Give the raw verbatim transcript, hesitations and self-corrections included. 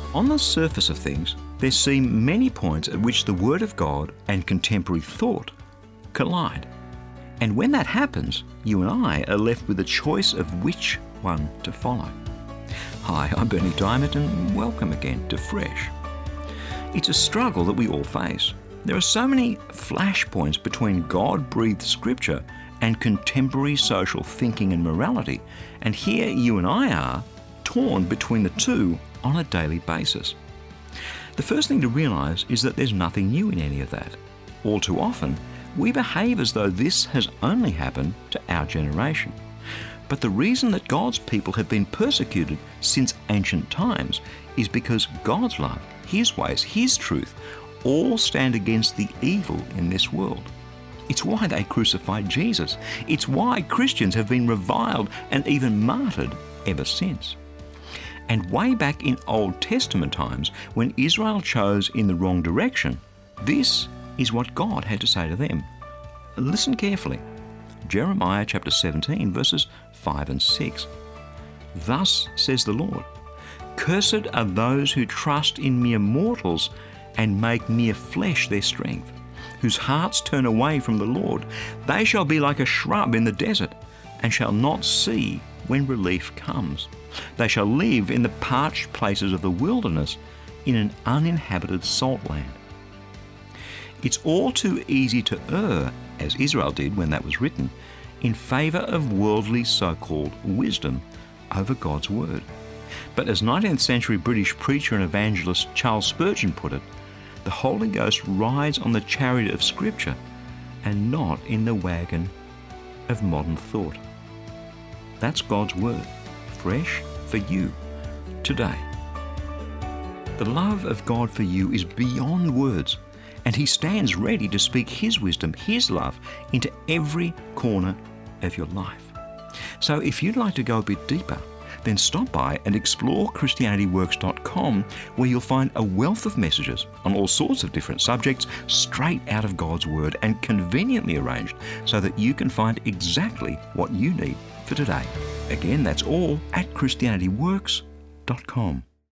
On the surface of things, there seem many points at which the Word of God and contemporary thought collide. And when that happens, you and I are left with a choice of which one to follow. Hi, I'm Berni Dymet, and welcome again to Fresh. It's a struggle that we all face. There are so many flashpoints between God-breathed scripture and contemporary social thinking and morality, and here you and I are, torn between the two on a daily basis. The first thing to realise is that there's nothing new in any of that. All too often, we behave as though this has only happened to our generation. But the reason that God's people have been persecuted since ancient times is because God's love, His ways, His truth, all stand against the evil in this world. It's why they crucified Jesus. It's why Christians have been reviled and even martyred ever since. And way back in Old Testament times, when Israel chose in the wrong direction, this is what God had to say to them. Listen carefully. Jeremiah chapter seventeen, verses five and six. Thus says the Lord, "Cursed are those who trust in mere mortals and make mere flesh their strength, whose hearts turn away from the Lord. They shall be like a shrub in the desert, and shall not see when relief comes. They shall live in the parched places of the wilderness, in an uninhabited salt land." It's all too easy to err, as Israel did when that was written, in favour of worldly so-called wisdom over God's word. But as nineteenth century British preacher and evangelist Charles Spurgeon put it, the Holy Ghost rides on the chariot of Scripture and not in the wagon of modern thought. That's God's word, fresh for you today. The love of God for you is beyond words, and He stands ready to speak His wisdom, His love into every corner of your life. So if you'd like to go a bit deeper, then stop by and explore Christianity Works dot com, where you'll find a wealth of messages on all sorts of different subjects straight out of God's Word and conveniently arranged so that you can find exactly what you need for today. Again, that's all at Christianity Works dot com.